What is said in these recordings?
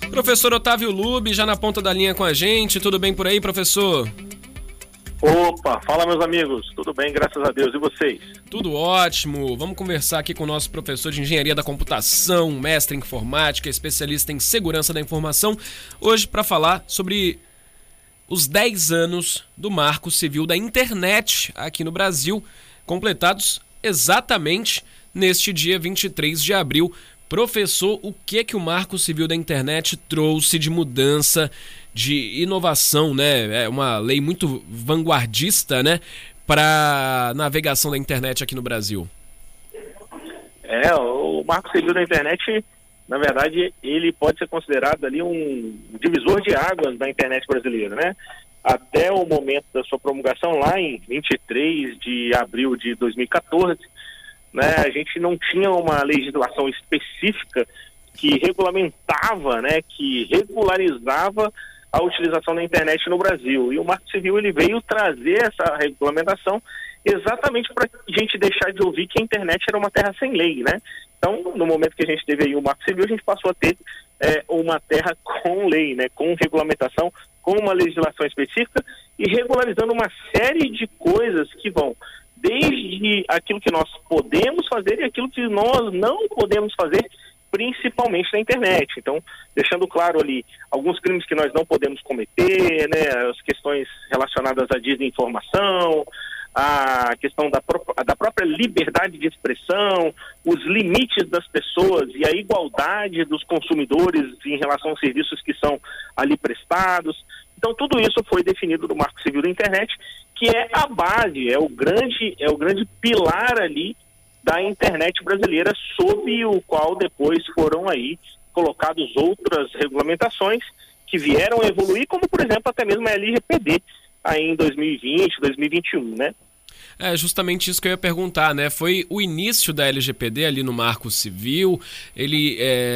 Professor Otávio Lube, já na ponta da linha com a gente. Tudo bem por aí, professor? Opa, fala meus amigos, tudo bem, graças a Deus, e vocês? Tudo ótimo, vamos conversar aqui com o nosso professor de Engenharia da Computação, mestre em Informática, especialista em Segurança da Informação, hoje para falar sobre os 10 anos do Marco Civil da Internet aqui no Brasil, completados exatamente neste dia 23 de abril. Professor, o que o Marco Civil da Internet trouxe de mudança, de inovação, né? É uma lei muito vanguardista, né? Para navegação da internet aqui no Brasil. O Marco Civil da Internet, na verdade, ele pode ser considerado ali um divisor de águas da internet brasileira, né? Até o momento da sua promulgação, lá em 23 de abril de 2014, né, a gente não tinha uma legislação específica que regulamentava, né, que regularizava a utilização da internet no Brasil. E o Marco Civil ele veio trazer essa regulamentação exatamente para a gente deixar de ouvir que a internet era uma terra sem lei, né? Então, no momento que a gente teve aí o Marco Civil, a gente passou a ter uma terra com lei, né, com regulamentação, com uma legislação específica e regularizando uma série de coisas que vão desde aquilo que nós podemos fazer e aquilo que nós não podemos fazer, principalmente na internet. Então, deixando claro ali alguns crimes que nós não podemos cometer, né, as questões relacionadas à desinformação, a questão da própria liberdade de expressão, os limites das pessoas e a igualdade dos consumidores em relação aos serviços que são ali prestados. Então, tudo isso foi definido no Marco Civil da Internet, que é a base, é o grande pilar ali da internet brasileira, sob o qual depois foram aí colocadas outras regulamentações que vieram evoluir, como, por exemplo, até mesmo a LGPD, aí em 2020, 2021, né? É justamente isso que eu ia perguntar, né? Foi o início da LGPD ali no Marco Civil, ele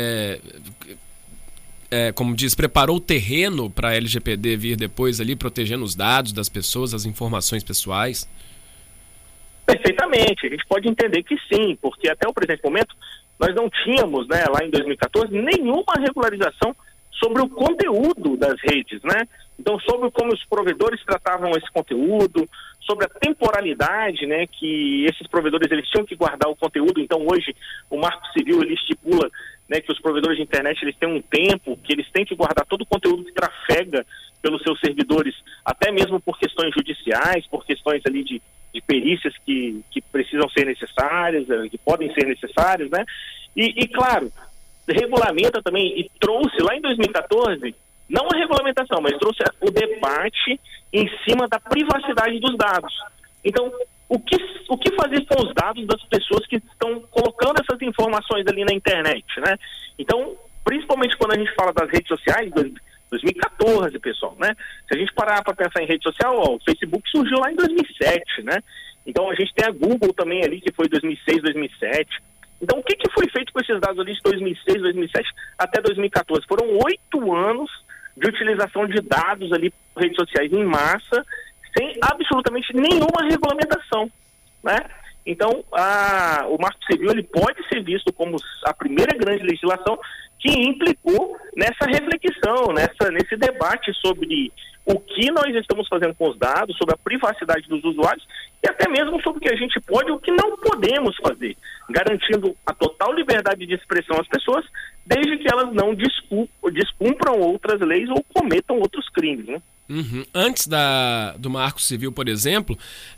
como diz, preparou o terreno para a LGPD vir depois ali, protegendo os dados das pessoas, as informações pessoais? Perfeitamente, a gente pode entender que sim, porque até o presente momento nós não tínhamos, né, lá em 2014, nenhuma regularização sobre o conteúdo das redes, né? Então, sobre como os provedores tratavam esse conteúdo, sobre a temporalidade, né, que esses provedores eles tinham que guardar o conteúdo. Então, hoje, o Marco Civil ele estipula, né, que os provedores de internet eles têm um tempo, que eles têm que guardar todo o conteúdo que trafega pelos seus servidores, até mesmo por questões judiciais, por questões ali de perícias que precisam ser necessárias, que podem ser necessárias, né? E claro, regulamenta também, e trouxe lá em 2014, não a regulamentação, mas trouxe o debate em cima da privacidade dos dados. Então, o que fazer com os dados das pessoas que estão colocando essas informações ali na internet, né? Então, principalmente quando a gente fala das redes sociais, 2014, pessoal, né? Se a gente parar para pensar em rede social, o Facebook surgiu lá em 2007, né? Então, a gente tem a Google também ali, que foi 2006, 2007. Então, o que foi feito com esses dados ali de 2006, 2007 até 2014? Foram 8 anos de utilização de dados ali por redes sociais em massa, sem absolutamente nenhuma regulamentação, né? Então, o Marco Civil ele pode ser visto como a primeira grande legislação que implicou nessa reflexão, nesse debate sobre o que nós estamos fazendo com os dados, sobre a privacidade dos usuários e até mesmo sobre o que a gente pode e o que não podemos fazer, garantindo a total liberdade de expressão às pessoas, desde que elas não descumpram outras leis ou cometam outros crimes, né? Uhum. Antes do Marco Civil, por exemplo,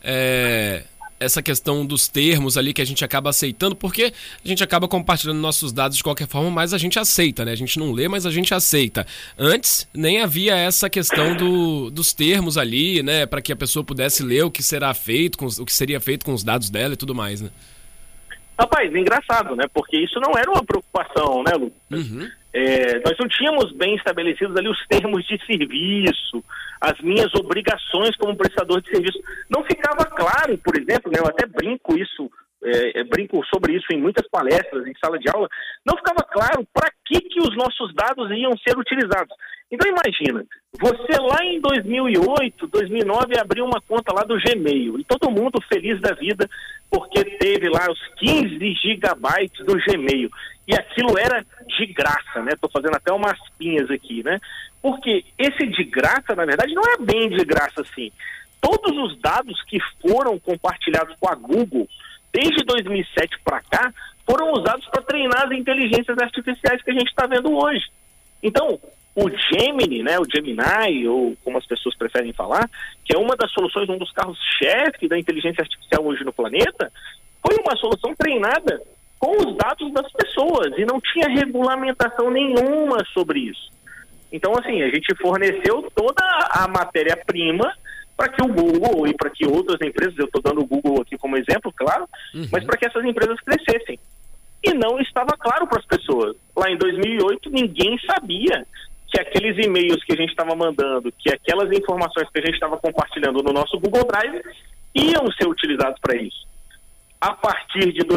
essa questão dos termos ali que a gente acaba aceitando, porque a gente acaba compartilhando nossos dados de qualquer forma, mas a gente aceita, né? A gente não lê, mas a gente aceita. Antes, nem havia essa questão dos termos ali, né? Para que a pessoa pudesse ler o que será feito, o que seria feito com os dados dela e tudo mais, né? Rapaz, é engraçado, né? Porque isso não era uma preocupação, né, Lu? Uhum. Nós não tínhamos bem estabelecidos ali os termos de serviço, as minhas obrigações como prestador de serviço. Não ficava claro, por exemplo, né, eu até brinco isso brinco sobre isso em muitas palestras, em sala de aula, não ficava claro para que os nossos dados iam ser utilizados. Então imagina, você lá em 2008, 2009 abriu uma conta lá do Gmail e todo mundo feliz da vida porque teve lá os 15 gigabytes do Gmail e aquilo era de graça, né? Estou fazendo até umas pinhas aqui, né? Porque esse de graça, na verdade, não é bem de graça assim. Todos os dados que foram compartilhados com a Google desde 2007 para cá foram usados para treinar as inteligências artificiais que a gente está vendo hoje. Então, o Gemini, né, o Gemini, ou como as pessoas preferem falar, que é uma das soluções, um dos carros-chefe da inteligência artificial hoje no planeta, foi uma solução treinada com os dados das pessoas e não tinha regulamentação nenhuma sobre isso. Então, assim, a gente forneceu toda a matéria-prima para que o Google e para que outras empresas, eu estou dando o Google aqui como exemplo, claro, mas para que essas empresas crescessem. E não estava claro para as pessoas. Lá em 2008, ninguém sabia que aqueles e-mails que a gente estava mandando, que aquelas informações que a gente estava compartilhando no nosso Google Drive iam ser utilizados para isso. A partir de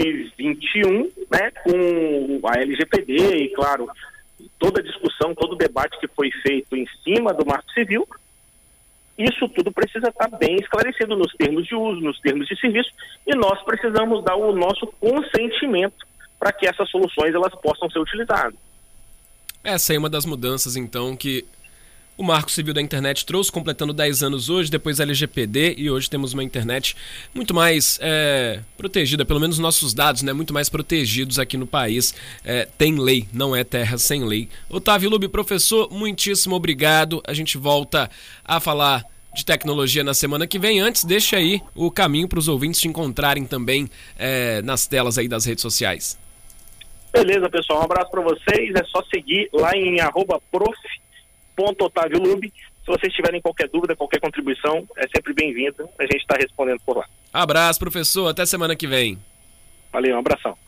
2021, né, com a LGPD e, claro, toda a discussão, todo o debate que foi feito em cima do Marco Civil, isso tudo precisa estar bem esclarecido nos termos de uso, nos termos de serviço, e nós precisamos dar o nosso consentimento para que essas soluções elas possam ser utilizadas. Essa é uma das mudanças, então, que o Marco Civil da Internet trouxe, completando 10 anos hoje, depois a LGPD, e hoje temos uma internet muito mais protegida, pelo menos nossos dados, né, muito mais protegidos aqui no país. Tem lei, não é terra sem lei. Otávio Lubbe, professor, muitíssimo obrigado. A gente volta a falar de tecnologia na semana que vem. Antes, deixa aí o caminho para os ouvintes te encontrarem também nas telas aí das redes sociais. Beleza, pessoal. Um abraço para vocês. É só seguir lá em @prof.otaviolubbe. Se vocês tiverem qualquer dúvida, qualquer contribuição, é sempre bem-vinda. A gente está respondendo por lá. Abraço, professor. Até semana que vem. Valeu, um abração.